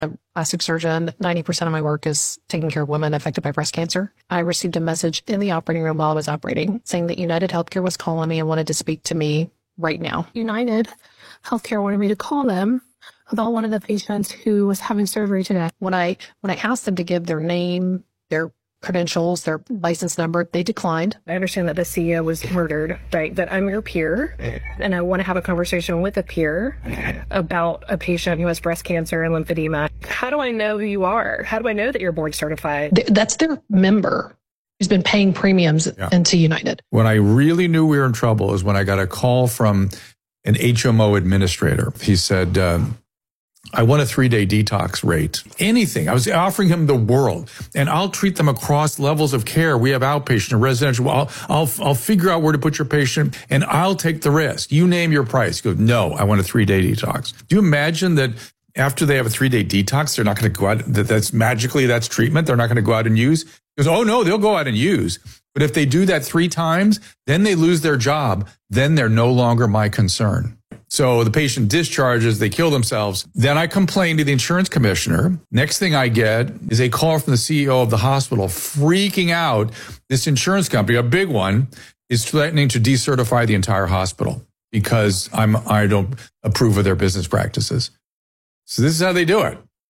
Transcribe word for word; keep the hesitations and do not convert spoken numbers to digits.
a plastic surgeon. ninety percent of my work is taking care of women affected by breast cancer. I received a message in the operating room while I was operating saying that United Healthcare was calling me and wanted to speak to me right now. United Healthcare wanted me to call them about one of the patients who was having surgery today. When I when I asked them to give their name, their credentials, their license number, they declined. I understand that the C E O was murdered, right? That I'm your peer, and I want to have a conversation with a peer about a patient who has breast cancer and lymphedema. How do I know who you are? How do I know that you're board certified? That's their member who's been paying premiums yeah. into United. When I really knew we were in trouble is when I got a call from an H M O administrator. He said, um, I want a three-day detox rate. Anything. I was offering him the world, and I'll treat them across levels of care. We have outpatient and residential. I'll, I'll, I'll figure out where to put your patient, and I'll take the risk. You name your price. He goes, no, I want a three-day detox. Do you imagine that after they have a three-day detox, they're not going to go out, that that's magically, that's treatment. They're not going to go out and use. He goes, oh no, they'll go out and use. But if they do that three times, then they lose their job. Then they're no longer my concern. So the patient discharges, they kill themselves. Then I complain to the insurance commissioner. Next thing I get is a call from the C E O of the hospital freaking out. This insurance company, a big one, is threatening to decertify the entire hospital because I'm, I don't approve of their business practices. So this is how they do it.